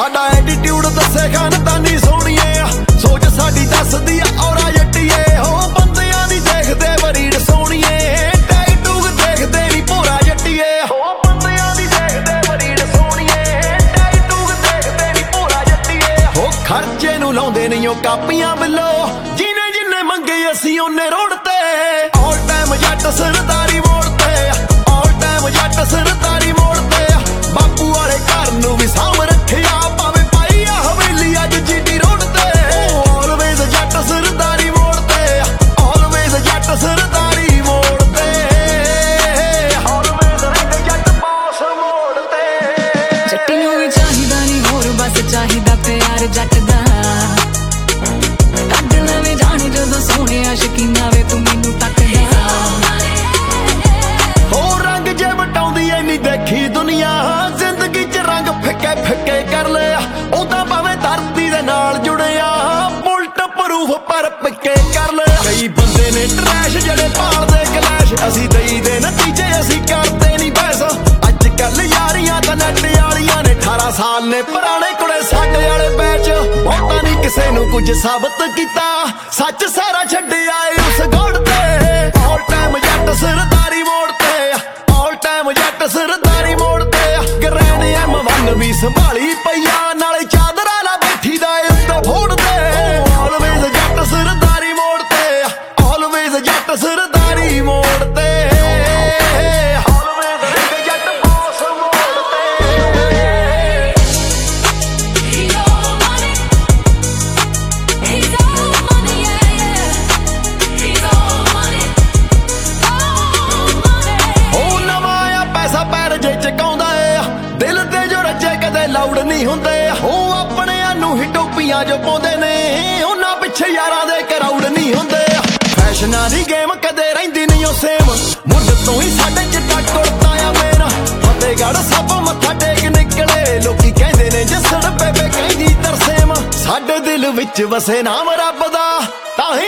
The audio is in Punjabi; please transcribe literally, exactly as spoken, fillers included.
ਸਾਡਾ ਐਟੀਟਿਊਡ ਦੱਸੇ ਖਾਨਦਾਨੀ ਸੋਹਣੀਏ ਆ, ਸੋਚ ਸਾਡੀ ਦੱਸਦੀ ਆ ਔਰਾ ਜੱਟੀਏ। ਹੋ ਬੰਦਿਆਂ ਦੀ ਦੇਖਦੇ ਬਰੀਡ ਸੋਹਣੀਏ, ਟੈਟੂਗ ਦੇਖਦੇ ਨੀ ਭੋਰਾ ਜੱਟੀਏ। ਹੋ ਬੰਦਿਆਂ ਦੀ ਦੇਖਦੇ ਬਰੀਡ ਸੋਹਣੀਏ, ਟੈਟੂਗ ਦੇਖਦੇ ਨੀ ਭੋਰਾ ਜੱਟੀਏ। ਹੋ ਖਰਚੇ ਨੂੰ ਲਾਉਂਦੇ ਨਹੀਂ ਉਹ ਕਾਪੀਆਂ ਬਿੱਲੋ, ਜਿਨੇ ਜਿੰਨੇ ਮੰਗੇ ਅਸੀਂ ਉਹਨੇ ਰੋਡ ਤੇ। ਆਲ ਟਾਈਮ ਜੱਟ ਸਰਦਾਰੀ ਮੋੜ ਤੇ, ਆਲ ਟਾਈਮ ਜੱਟ ਸਰਦਾਰੀ ਮੋੜ ਤੇ। ਬਾਪੂ ਵਾਲੇ ਘਰ ਨੂੰ ਵੀ ਸਾਂਭ ਰੱਖਿਆ, ਭਾਵੇਂ ਪਾਈ ਆ ਹਵੇਲੀ ਅੱਜ ਜੀਟੀ ਰੋਡ ਤੇ। ਆਲਵੇਜ਼ ਜੱਟ ਸਰਦਾਰੀ ਮੋੜ ਤੇ, ਆਲਵੇਜ਼ ਜੱਟ ਸਰਦਾਰੀ ਮੋੜ ਤੇ, ਆਲਵੇਜ਼ ਰਹਿੰਦੇ ਜੱਟ ਬਾਸ ਮੋੜ ਤੇ। ਜੱਟੀ ਨੂੰ ਵੀ ਚਾਹੀਦਾ ਨਹੀਂ ਹੋਰ, ਬਸ ਚਾਹੀਦਾ ਪਿਆਰ ਜੱਟ ਦਾ। ਕੱਢ ਲਵੇਂ ਜਾਣ ਜਦੋਂ ਸੋਹਣਿਆ ਸ਼ਕੀਨਾ ਵੇ ਤੂੰ ਮੈਨੂੰ ਤੱਕਦਾ। ਹੋ ਰੰਗ ਜੇ ਵਟਾਉਂਦੀ ਐ ਨਹੀਂ ਦੇਖੀ ਦੁਨੀਆ, ਜ਼ਿੰਦਗੀ ਚ ਰੰਗ ਫਿੱਕੇ ਫਿੱਕੇ ਕਰ ਲਿਆ। ਉਹਦਾ ਭਾਵੇਂ ਧਰਤੀ ਦੇ ਨਾਲ ਜੁੜਿਆ, ਬੁਲਟ ਪ੍ਰੂਫ ਪਰ ਪਿੱਕੇ ਕਰ ਲਿਆ। ਕਈ ਬੰਦੇ ਨੇ ਟਰੈਸ਼ ਜਿਹੜੇ ਪਾਲਦੇ ਕਲੈਸ਼, ਅਸੀਂ ਦਈ ਦੇ ਨਤੀਜੇ ਅਸੀਂ ਕਰਦੇ ਨਹੀਂ ਬਹਿਸ। ਅੱਜ ਕੱਲ ਯਾਰੀਆਂ ਤਾਂ ਨੱਟ ਵਾਲੀਆਂ ਨੇ, ਅਠਾਰਾਂ ਸਾਲ ਨੇ ਪੁਰਾਣੇ ਕੁੜੇ ਸਾਡੇ ਵਾਲੇ ਬੈਚ। ਬਹੁਤਾ ਨਹੀਂ ਕਿਸੇ ਨੂੰ ਕੁਝ ਸਾਬਤ ਕੀਤਾ, ਸੱਚ ਸਾਰਾ ਛੱਡਿਆ ਏ ਉਸ ਗੋੜ ਤੇ। ਆਲ ਟਾਈਮ ਜੱਟ ਸਰਦਾਰੀ ਮੋੜ ਤੇ, ਆਲ ਟਾਈਮ ਜੱਟ ਸਰਦਾਰੀ ਮੋੜ ਤੇ। ਗਰੈਂਡ ਐਮ ਵਨ ਵੀ ਸੰਭਾਲੀ ਪਈਆ, ਨਾਲੇ ਚਾਦਰਾ ਲਾ ਬੈਠੀ ਦਾ ਏ ਉੱਤੇ ਫੋੜ ਤੇ। ਆਲਵੇਜ਼ ਜੱਟ ਸਰਦਾਰੀ ਮੋੜ ਤੇ, ਆਲਵੇਜ਼ ਜੱਟ ਸਰਦਾਰੀ ਮੋੜ ਤੇ, ਆਲਵੇਜ਼ ਰਹਿੰਦੇ ਜੱਟ ਬਾਸ ਮੋੜ ਤੇ। He's all money, he's all money, yeah, yeah. He's all money, all money. ਉਹ ਨਵਾਂ ਆ ਪੈਸਾ ਪੈਰ ਜੇ ਚਕਾਉਂਦਾ ਏ, ਦਿਲ ਤੇ ਜੋ ਰੱਜੇ ਕਦੇ ਲਾਉਡ ਨਹੀਂ ਹੁੰਦੇ। ਉਹ ਆਪਣਿਆਂ ਨੂੰ ਹੀ ਟੋਪੀਆਂ ਜੋ ਪਾਉਂਦੇ ਨੇ, ਉਹਨਾਂ ਪਿੱਛੇ ਯਾਰਾਂ ਦੇ ਕਰਾਊਡ ਨਹੀਂ ਹੁੰਦੇ। ਫੈਸ਼ਨਾਂ ਦੀ ਗੇਮ ਕਦੇ ਰਹਿੰਦੀ ਨਹੀਂ ਉਹ ਸੇਮ, ਮੁੱਢ ਤੋਂ ਹੀ ਸਾਡੇ ਚਿੱਟਾ ਕੁੜਤਾ ਆ ਮੇਰਾ। ਫਤਿਹਗੜ੍ਹ ਸਭ ਮੱਥਾ ਟੇਕ ਨਿਕਲੇ, ਲੋਕੀ ਕਹਿੰਦੇ ਨੇ ਜੱਸੜ ਬੇਬੇ ਕਹਿੰਦੀ ਤਰਸੇਮ। ਸਾਡੇ ਦਿਲ ਵਿੱਚ ਵਸੇ ਨਾਮ ਰੱਬ ਦਾ, ਤਾਂ